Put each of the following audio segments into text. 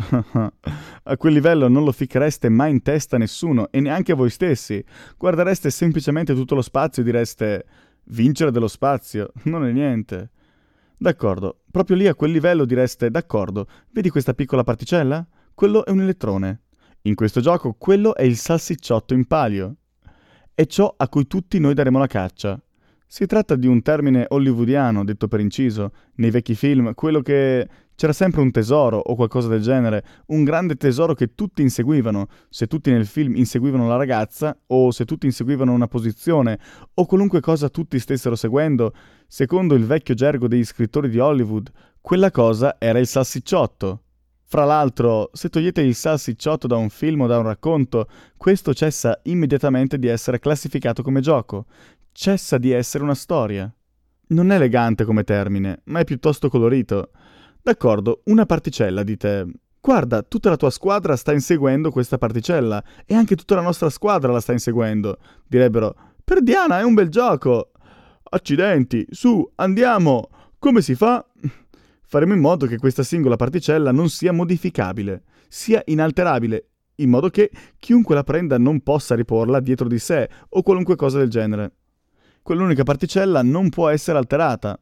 A quel livello non lo ficchereste mai in testa a nessuno e neanche a voi stessi. Guardereste semplicemente tutto lo spazio e direste vincere dello spazio non è niente. D'accordo, proprio lì a quel livello direste d'accordo, vedi questa piccola particella? Quello è un elettrone. In questo gioco quello è il salsicciotto in palio. È ciò a cui tutti noi daremo la caccia. Si tratta di un termine hollywoodiano, detto per inciso. Nei vecchi film, quello che c'era sempre un tesoro o qualcosa del genere, un grande tesoro che tutti inseguivano. Se tutti nel film inseguivano la ragazza, o se tutti inseguivano una posizione, o qualunque cosa tutti stessero seguendo, secondo il vecchio gergo degli scrittori di Hollywood, quella cosa era il salsicciotto. Fra l'altro, se togliete il salsicciotto da un film o da un racconto, questo cessa immediatamente di essere classificato come gioco. Cessa di essere una storia. Non è elegante come termine, ma è piuttosto colorito. D'accordo, una particella, dite. Guarda, tutta la tua squadra sta inseguendo questa particella e anche tutta la nostra squadra la sta inseguendo. Direbbero, per Diana è un bel gioco. Accidenti, su, andiamo. Come si fa? Faremo in modo che questa singola particella non sia modificabile, sia inalterabile, in modo che chiunque la prenda non possa riporla dietro di sé o qualunque cosa del genere. Quell'unica particella non può essere alterata.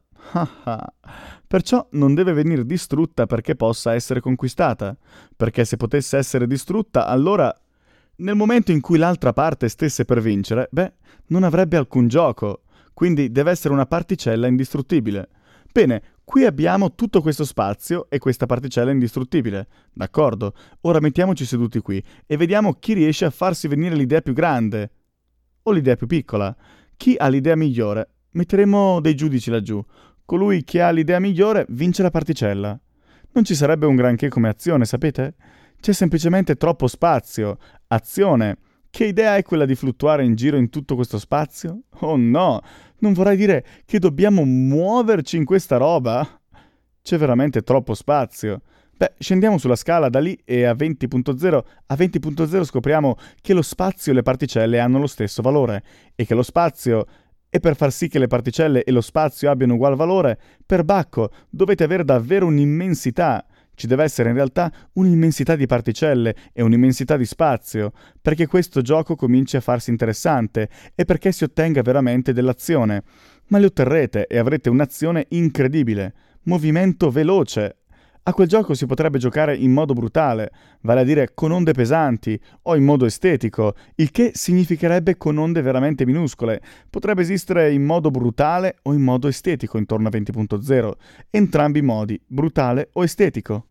Perciò non deve venire distrutta perché possa essere conquistata, perché se potesse essere distrutta, allora, nel momento in cui l'altra parte stesse per vincere, non avrebbe alcun gioco, quindi deve essere una particella indistruttibile. Bene, qui abbiamo tutto questo spazio e questa particella indistruttibile. D'accordo, ora mettiamoci seduti qui e vediamo chi riesce a farsi venire l'idea più grande o l'idea più piccola. Chi ha l'idea migliore? Metteremo dei giudici laggiù. Colui che ha l'idea migliore vince la particella. Non ci sarebbe un granché come azione, sapete? C'è semplicemente troppo spazio. Azione. Che idea è quella di fluttuare in giro in tutto questo spazio? Oh no, non vorrei dire che dobbiamo muoverci in questa roba? C'è veramente troppo spazio. Scendiamo sulla scala da lì e a 20.0 scopriamo che lo spazio e le particelle hanno lo stesso valore e che lo spazio, e per far sì che le particelle e lo spazio abbiano ugual valore, per Bacco dovete avere davvero un'immensità. Ci deve essere in realtà un'immensità di particelle e un'immensità di spazio, perché questo gioco cominci a farsi interessante e perché si ottenga veramente dell'azione. Ma le otterrete e avrete un'azione incredibile, movimento veloce. A quel gioco si potrebbe giocare in modo brutale, vale a dire con onde pesanti, o in modo estetico, il che significherebbe con onde veramente minuscole. Potrebbe esistere in modo brutale o in modo estetico intorno a 20.0, entrambi i modi, brutale o estetico.